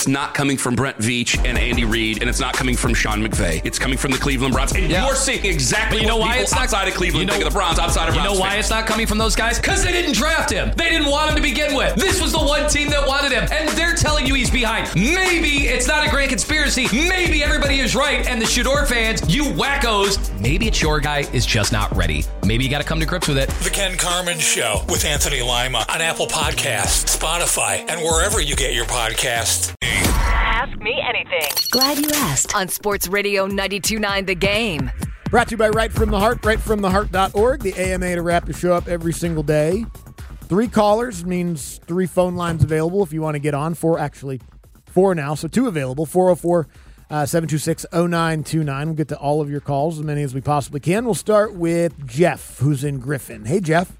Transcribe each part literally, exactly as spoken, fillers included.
it's not coming from Brent Veach and Andy Reid, and it's not coming from Sean McVay. It's coming from the Cleveland Browns. And yeah. you're seeing exactly but you know what why people it's not, outside of Cleveland you know, think of the Browns, outside of You Browns know why fans. it's not coming from those guys? Because they didn't draft him. They didn't want him to begin with. This was the one team that wanted him, and they're telling you he's behind. Maybe it's not a grand conspiracy. Maybe everybody is right, and the Shador fans, you wackos, maybe it's your guy is just not ready. Maybe you got to come to grips with it. The Ken Carman Show with Anthony Lima on Apple Podcasts, Spotify, and wherever you get your podcasts. Ask me anything. Glad you asked. On Sports Radio ninety-two point nine The Game. Brought to you by Right From The Heart, right from the heart dot org, the A M A to wrap your show up every single day. Three callers means three phone lines available if you want to get on. Four, actually, four now, so two available. four oh four, seven two six, oh nine two nine. We'll get to all of your calls, as many as we possibly can. We'll start with Jeff, who's in Griffin. Hey, Jeff.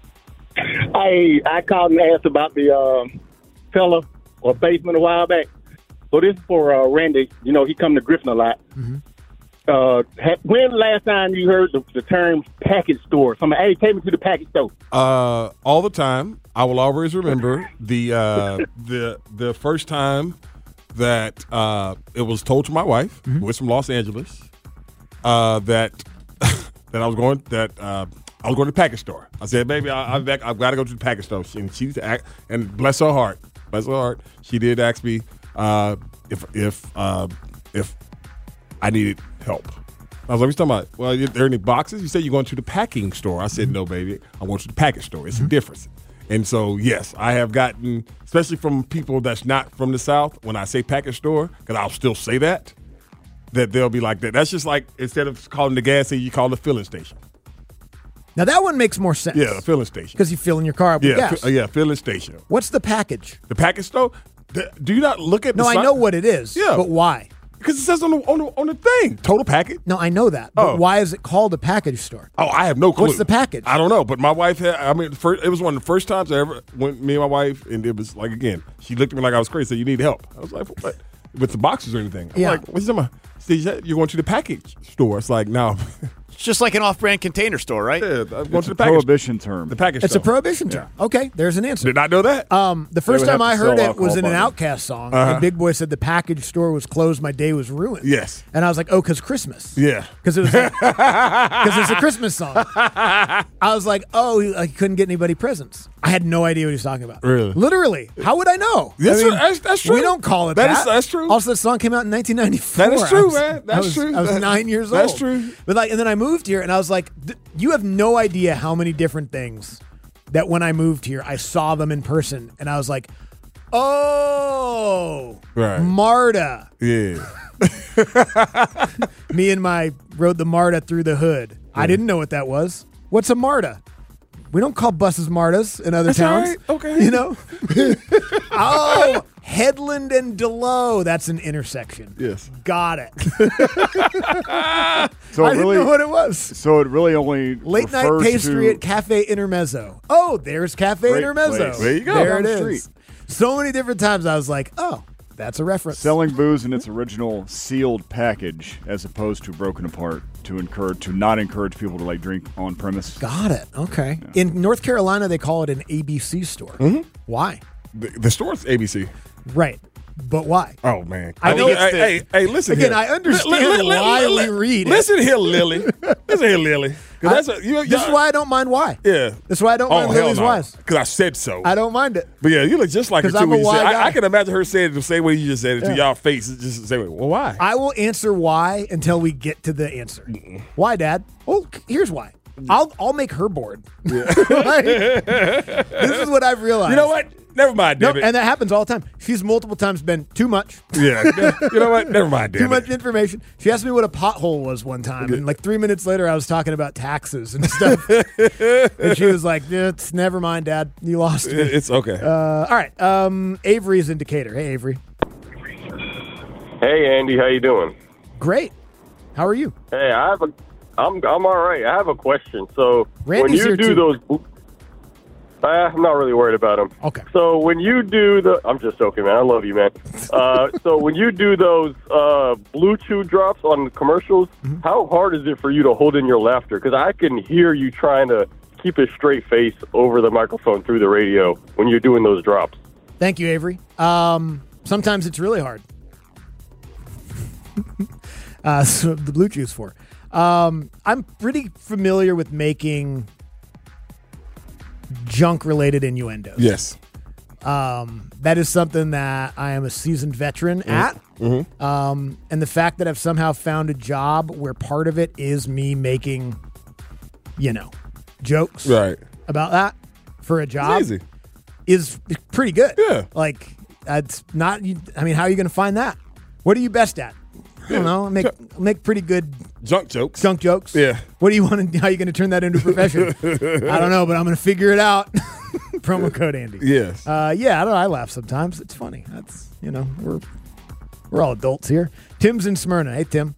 Hey, I called and asked about the uh, fella or basement a while back. So this is for uh, Randy. You know, he come to Griffin a lot. Mm-hmm. Uh, ha- when last time you heard the, the term package store? Somebody, hey, take me to the package store. Uh, all the time. I will always remember the uh, the the first time that uh, it was told to my wife, mm-hmm. who was from Los Angeles, uh, that that I was going that uh, I was going to the package store. I said, "Baby, I, I'm back. I've got to go to the package store." And she and bless her heart, bless her heart, she did ask me uh, if if uh, if I needed help. I was like, "What you talking about? Well, are there any boxes?" You said you're going to the packing store. I said, "No, baby, I want you to the package store. It's mm-hmm. a difference." And so, yes, I have gotten, especially from people that's not from the South, when I say package store, because I'll still say that, that they'll be like that. That's just like instead of calling the gas station, you call the filling station. Now, that one makes more sense. Yeah, the filling station. Because you fill in your car up with yeah, gas. Fi- yeah, filling station. What's the package? The package store? The, do you not look at the No, sign? I know what it is, yeah. but why? Because it says on the, on the on the thing, total package. No, I know that. But oh. why is it called a package store? Oh, I have no clue. What's the package? I don't know. But my wife had, I mean, first, it was one of the first times I ever went, me and my wife, and it was like, again, she looked at me like I was crazy, said, "You need help." I was like, "What? With the boxes or anything?" I'm yeah. like, "What's that?" She said, "You're going to the package store." It's like, no. It's just like an off-brand container store, right? Yeah, I'm going it's to the a package prohibition term. The package It's store. a prohibition term. Yeah. Okay, there's an answer. Did not know that? Um, the first time I heard it was in an Outkast song. Uh-huh. And Big Boy said the package store was closed, my day was ruined. Yes. And I was like, oh, because Christmas. Yeah. Because it was because it's a Christmas song. I was like, oh, he, like, he couldn't get anybody presents. I had no idea what he was talking about. Really? Literally. How would I know? That's, I mean, that's, that's true. We don't call it that. that. Is, that's true. Also, the song came out in nineteen ninety-four. That is true, was, man. That's I was, true. I was that, nine years that's old. That's true. But like, and then I moved here, and I was like, you have no idea how many different things that when I moved here, I saw them in person, and I was like, oh, right. MARTA. Yeah. Me and my rode the MARTA through the hood. Yeah. I didn't know what that was. What's a MARTA? We don't call buses MARTAs in other That's towns. Right. Okay. You know? Oh, Headland and Delow. That's an intersection. Yes. Got it. so I it really, didn't know what it was. So it really only Late night pastry to, at Cafe Intermezzo. Oh, there's Cafe Great Intermezzo. place. There you go. There it the is. Street. So many different times I was like, oh, that's a reference. Selling booze in its original sealed package as opposed to broken apart to encourage to not encourage people to like drink on premise. Got it. Okay. Yeah. In North Carolina, they call it an A B C store. Mm-hmm. Why? The, the store's A B C. Right. But why? Oh, man. I know. Hey, hey, hey, listen Again, here. I understand l- l- l- why l- l- we read Listen it. here, Lily. Listen here, Lily. I, that's a, you, this is why I don't mind why. Yeah. This is why I don't oh, mind Lily's no. whys. Because I said so. I don't mind it. But yeah, you look just like her, too. I'm a when you why said, guy. I, I can imagine her saying it the same way you just said it yeah. to y'all face. Just the same way. Well, why? I will answer why until we get to the answer. Mm-mm. Why, Dad? Well, here's why. I'll I'll make her bored. Yeah. Like, this is what I've realized. You know what? Never mind, no, damn it. And that happens all the time. She's multiple times been too much. Yeah. You know what? Never mind, damn Too it. much information. She asked me what a pothole was one time, and like three minutes later, I was talking about taxes and stuff. And she was like, "It's never mind, Dad. You lost me." It's okay. Uh, all right. Um, Avery's in Decatur. Hey, Avery. Hey, Andy. How you doing? Great. How are you? Hey, I have a. I'm I'm all right. I have a question. So Randy's when you here do too. those. Uh, I'm not really worried about them. Okay. So when you do the, I'm just joking, man. I love you, man. Uh, so when you do those uh, Blue Chew drops on commercials, mm-hmm. how hard is it for you to hold in your laughter? Because I can hear you trying to keep a straight face over the microphone through the radio when you're doing those drops. Thank you, Avery. Um, Sometimes it's really hard. uh, so the Blue Chews for. Um, I'm pretty familiar with making junk-related innuendos. Yes. Um, that is something that I am a seasoned veteran Mm-hmm. at. Mm-hmm. Um, and the fact that I've somehow found a job where part of it is me making, you know, jokes right. about that for a job It's easy. is pretty good. Yeah. Like, that's not, I mean, how are you going to find that? What are you best at? I don't know. Make make pretty good junk jokes. Junk jokes. Yeah. What do you want to? How are you going to turn that into a profession? I don't know, but I'm going to figure it out. Promo code Andy. Yes. Uh, yeah. I don't know. I laugh sometimes. It's funny. That's you know we're we're all adults here. Tim's in Smyrna. Hey, Tim.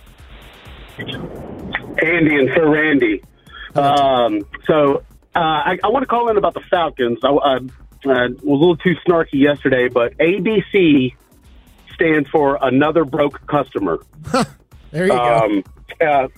Andy and Sir Randy. Um, so uh, I, I want to call in about the Falcons. I, I, I was a little too snarky yesterday, but A B C stands for another broke customer. There you um, go. Uh,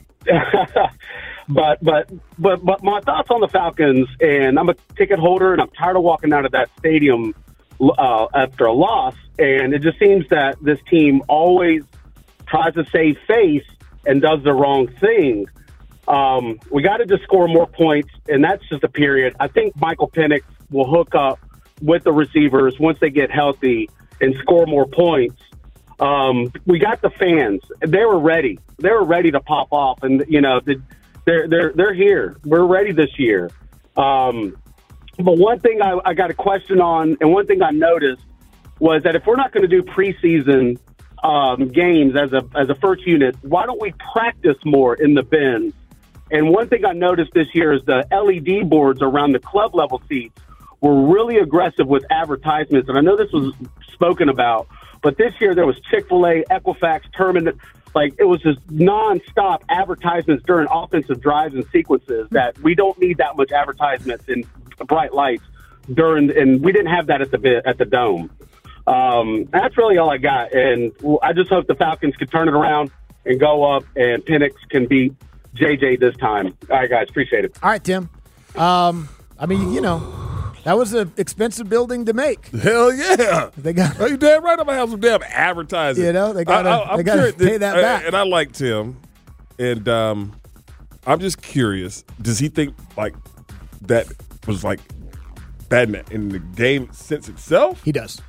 but, but but but my thoughts on the Falcons, and I'm a ticket holder, and I'm tired of walking out of that stadium uh, after a loss. And it just seems that this team always tries to save face and does the wrong thing. Um, we got to just score more points, and that's just a period. I think Michael Penix will hook up with the receivers once they get healthy and score more points. Um, we got the fans; they were ready. They were ready to pop off, and you know, the, they're they're they're here. We're ready this year. Um, but one thing I, I got a question on, and one thing I noticed was that if we're not going to do preseason um, games as a as a first unit, why don't we practice more in the bins? And one thing I noticed this year is the L E D boards around the club level seats were really aggressive with advertisements. And I know this was spoken about, but this year there was Chick-fil-A, Equifax, Termin, like it was just nonstop advertisements during offensive drives and sequences that we don't need that much advertisements and bright lights during, and we didn't have that at the at the Dome. Um, that's really all I got. And I just hope the Falcons can turn it around and go up and Penix can beat J J this time. All right, guys. Appreciate it. All right, Tim. Um, I mean, you know, that was an expensive building to make. Hell yeah. They got. Are you damn right? I'm going to have some damn advertising. You know, they got to pay curious, that uh, back. And I like Tim. And um, I'm just curious. Does he think, like, that was, like, bad in the, in the game sense itself? He does.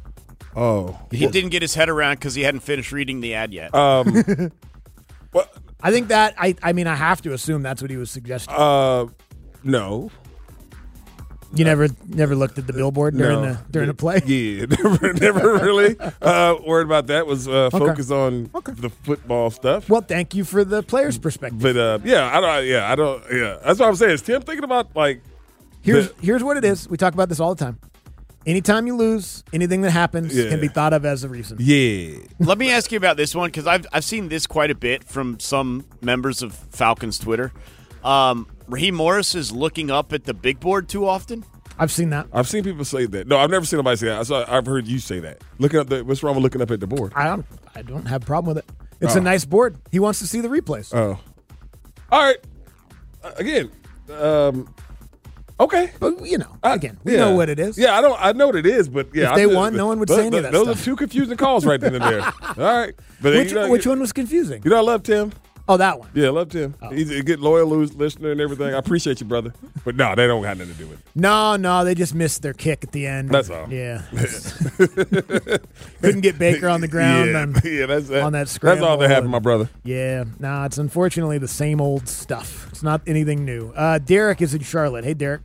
Oh. He didn't get his head around because he hadn't finished reading the ad yet. Um, well, I think that, I I mean, I have to assume that's what he was suggesting. Uh, no. You never never looked at the billboard during No. the during the play? Yeah, never, never really uh, worried about that. Was uh, Okay. focused on the football stuff. Well, thank you for the player's perspective. But uh, yeah, I don't. Yeah, I don't. Yeah, that's what I'm saying. Is Tim thinking about like? Here's the- here's what it is. We talk about this all the time. Anytime you lose, anything that happens Yeah. can be thought of as a reason. Yeah. Let me ask you about this one because I've I've seen this quite a bit from some members of Falcons Twitter. Um, Raheem Morris is looking up at the big board too often. I've seen that. I've seen people say that. No, I've never seen nobody say that. I saw, I've heard you say that. Looking up the what's wrong with looking up at the board? I don't I don't have a problem with it. It's Oh. a nice board. He wants to see the replays. Oh, all right. Uh, again, um, okay. But you know, I- again, we yeah. know what it is. Yeah, I don't. I know what it is, but yeah, If I they just- won, no one would th- say any th- of that Those stuff. are two confusing calls right then and there. All right, but Which you know, which one was confusing? You know, I love Tim. Oh, that one. Yeah, I love Tim. Oh. He's a good loyal lose- listener and everything. I appreciate you, brother. But no, they don't have nothing to do with it. No, no, they just missed their kick at the end. That's all. Yeah. Couldn't get Baker on the ground yeah, on, yeah, that's that, on that That's scramble. all that happened, and- my brother. Yeah. No, it's unfortunately the same old stuff. It's not anything new. Uh, Derek is in Charlotte. Hey, Derek.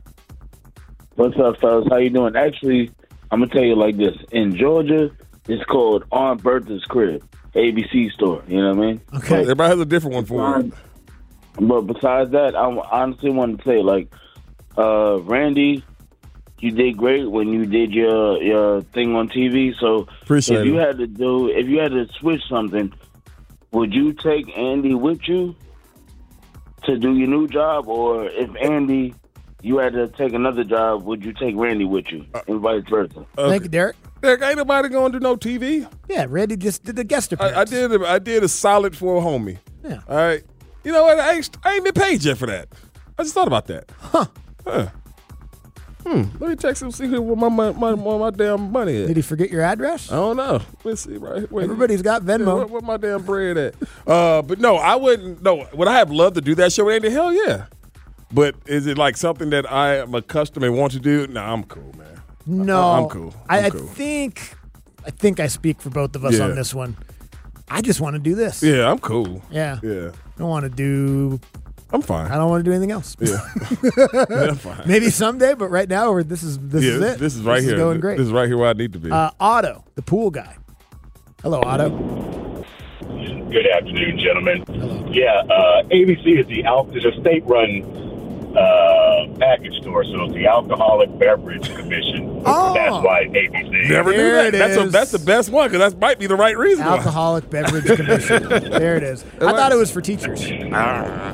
What's up, fellas? How you doing? Actually, I'm gonna tell you like this. In Georgia, it's called Aunt Bertha's Crib, A B C store. You know what I mean? Okay. Everybody has a different one for it. But besides that, I honestly want to say, like, uh, Randy, you did great when you did your your thing on T V. So Appreciate if you it. had to do, if you had to switch something, would you take Andy with you to do your new job, or if Andy, you had to take another job, would you take Randy with you, and vice versa? Thank you, Derek. Derek, ain't nobody going to do no T V. Yeah, Randy just did the guest appearance. I, I did. A, I did a solid for a homie. Yeah. All right. You know what? I ain't, I ain't been paid yet for that. I just thought about that. Huh. Huh. Hmm. Let me text him see where my my, my, my, my damn money is. Did he forget your address? I don't know. Let's see. Right. Wait. Everybody's got Venmo. Yeah, where, where my damn bread at? Uh, but no, I wouldn't. No, would I have loved to do that show with Andy? Hell yeah. But is it like something that I am accustomed and want to do? No, I'm cool, man. No, I, I'm cool. I'm I, cool. I think, I think I speak for both of us Yeah. on this one. I just want to do this. Yeah, I'm cool. Yeah. Yeah. I don't want to do. I'm fine. I don't want to do anything else. Yeah. yeah I'm fine. Maybe someday, but right now, we're, this is this yeah, is it. This is right this here. Is going great. This is right here where I need to be. Uh, Otto, the pool guy. Hello, Otto. Good afternoon, gentlemen. Hello. Yeah, uh, A B C is the al- is a state-run uh, package store, so it's the Alcoholic Beverage Commission. Oh. That's why A B C. Never knew There that. it That's, a, is. that's the best one because that might be the right reason. why. Alcoholic Beverage Commission. There it is. I thought it was for teachers. Yeah.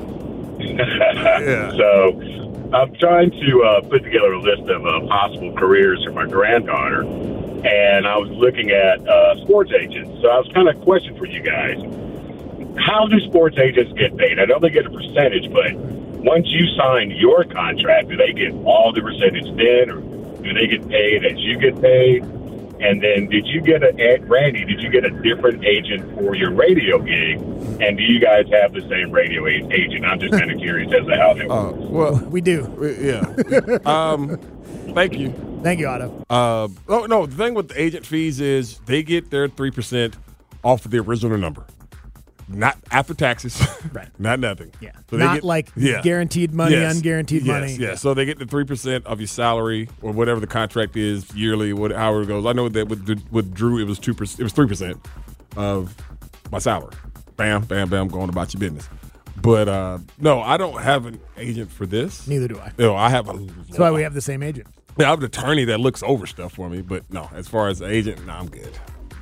So I'm trying to uh, put together a list of uh, possible careers for my granddaughter, and I was looking at uh, sports agents. So I was kind of question for you guys. How do sports agents get paid? I know they get a percentage, but once you sign your contract, do they get all the percentage then, or do they get paid as you get paid? And then did you get a, Randy, did you get a different agent for your radio gig? And do you guys have the same radio a- agent? I'm just kind of curious as to how that Uh, works. well, We do. yeah. um, thank you. Thank you, Otto. Uh, oh no, the thing with the agent fees is they get their three percent off of the original number, not after taxes, Right. not nothing. Yeah. So they Not get- like yeah. guaranteed money, Yes. unguaranteed yes, money. Yeah, so they get the three percent of your salary or whatever the contract is yearly, what however it goes. I know that with with Drew, it was two percent. It was three percent of my salary. Bam, bam, bam, going about your business. But uh, no, I don't have an agent for this. Neither do I. No, I have a. That's why we have the same agent. Yeah, I have an attorney that looks over stuff for me. But no, as far as the agent, no, I'm good.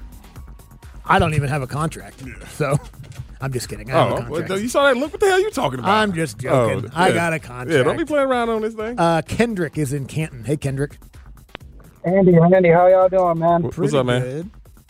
I don't even have a contract. So I'm just kidding. I have a Oh, contract. well, you saw that? Look, what the hell are you talking about? I'm just joking. I yeah. got a contract. Yeah, don't be playing around on this thing. Uh, Kendrick is in Canton. Hey, Kendrick. Andy, Randy, how y'all doing, man? What's Pretty up, man? Good.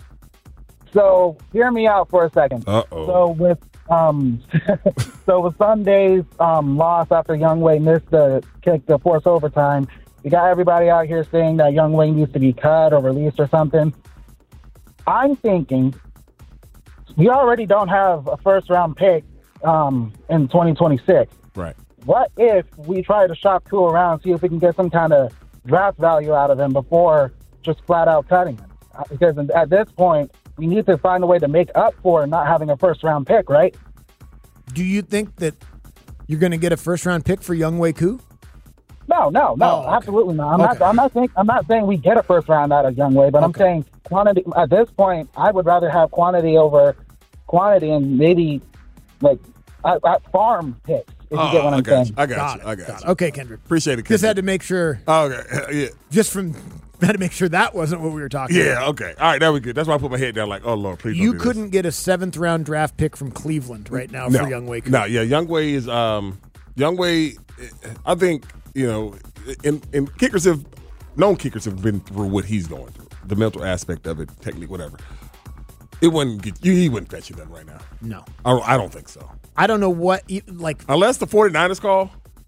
So, hear me out for a second. Uh-oh. So with um, so with Sunday's um loss after Youngway missed the kick to force overtime, you got everybody out here saying that Youngway needs to be cut or released or something. I'm thinking we already don't have a first round pick um in twenty twenty-six. Right. What if we try to shop Koo around, see if we can get some kind of draft value out of him before just flat out cutting him? Because at this point, we need to find a way to make up for not having a first round pick, right? Do you think that you're going to get a first round pick for Youngway Koo? No, no, no, Oh, okay. absolutely not. I'm Okay. not. I'm not saying. I'm not saying we get a first round out of Youngway, but I'm Okay. saying quantity. At this point, I would rather have quantity over quantity, and maybe like at, at farm picks. If you get what I I'm got saying. you. I got, Got you. it. I got, Got it. you. Okay, Kendrick. Appreciate it, Just had Kendrick. to make sure. Oh, okay. Yeah. Just from had to make sure that wasn't what we were talking about. Yeah, okay. All right, that was good. That's why I put my head down like, oh, Lord, please You don't do couldn't get a seventh round draft pick from Cleveland right now this. for No. Youngway Koo. No, yeah, Youngway is, um, Youngway, I think, you know, and, and kickers have, known kickers have been through what he's going through, the mental aspect of it, technique, whatever. It wouldn't get you, he wouldn't fetch you nothing right now. No. I don't, I don't think so. I don't know what, e- like, Unless the 49ers call.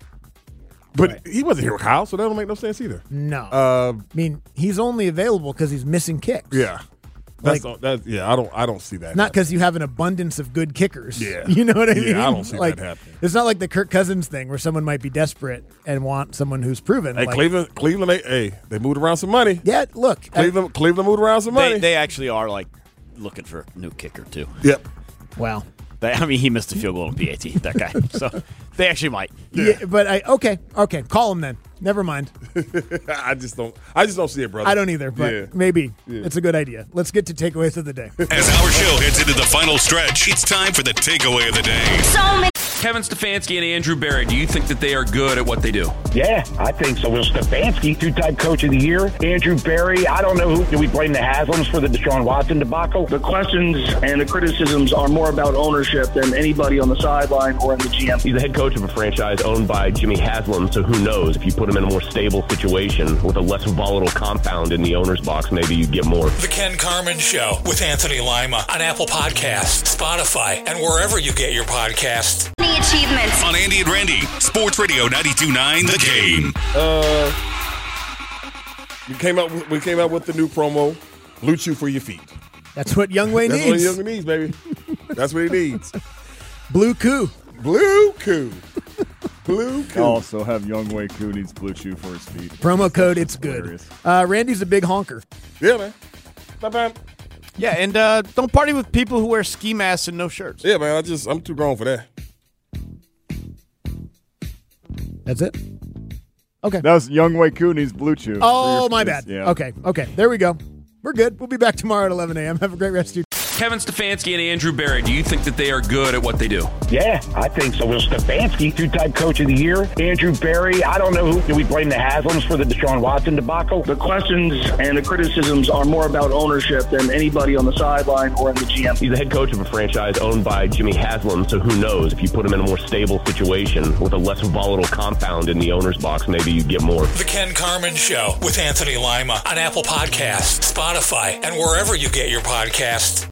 But he wasn't here with Kyle, so that don't make no sense either. no. Uh, I mean, he's only available because he's missing kicks. yeah. That's, Like- all, that's yeah, I don't I don't see that. Not happening. because you have an abundance of good kickers. Yeah. You know what I Yeah, mean? I don't see like, that happening. It's not like the Kirk Cousins thing where someone might be desperate and want someone who's proven. Hey, like, Cleveland, Cleveland, they, hey, they moved around some money. Yeah, look. Cleveland, Cleveland moved around some money. They, they actually are like looking for a new kicker too. Yep. Wow. They, I mean, he missed a field goal in P A T. That guy. So they actually might. Yeah. But I okay, okay. Call him then. Never mind. I just don't. I just don't see it, brother. I don't either, but Yeah. maybe Yeah. it's a good idea. Let's get to takeaways of the day. As our show heads into the final stretch, it's time for the takeaway of the day. So many. Kevin Stefanski and Andrew Berry, do you think that they are good at what they do? Yeah, I think so. Well, Stefanski, two-time coach of the year. Andrew Berry, I don't know who. Do we blame the Haslams for the Deshaun Watson debacle? The questions and the criticisms are more about ownership than anybody on the sideline or in the G M. He's the head coach of a franchise owned by Jimmy Haslam, so who knows? If you put him in a more stable situation with a less volatile compound in the owner's box, maybe you'd get more. The Ken Carmen Show with Anthony Lima on Apple Podcasts, Spotify, and wherever you get your podcasts. Achievements On Andy and Randy, Sports Radio ninety-two point nine The Game. Uh, We came out. With, we came out with the new promo, Blue Chew for your feet. That's what Young Wei That's needs. what Young Wei needs, baby. That's what he needs. Blue Koo. Blue Koo. Blue Koo. Also have Young Wei Koo needs Blue Chew for his feet. Promo code, it's good. Uh, Randy's a big honker. Yeah, man. Bye-bye. Yeah, and uh, don't party with people who wear ski masks and no shirts. Yeah, man. I just I'm too grown for that. That's it? Okay. That was Young Wei Koo needs Blue Chew. Oh, my bad. Yeah. Okay, okay. There we go. We're good. We'll be back tomorrow at eleven a.m. Have a great rest of your Kevin Stefanski and Andrew Berry, do you think that they are good at what they do? Yeah, I think so. Will Stefanski, two-time coach of the year. Andrew Berry, I don't know who. Do we blame the Haslams for the Deshaun Watson debacle? The questions and the criticisms are more about ownership than anybody on the sideline or in the G M. He's the head coach of a franchise owned by Jimmy Haslam, so who knows? If you put him in a more stable situation with a less volatile compound in the owner's box, maybe you get more. The Ken Carman Show with Anthony Lima on Apple Podcasts, Spotify, and wherever you get your podcasts.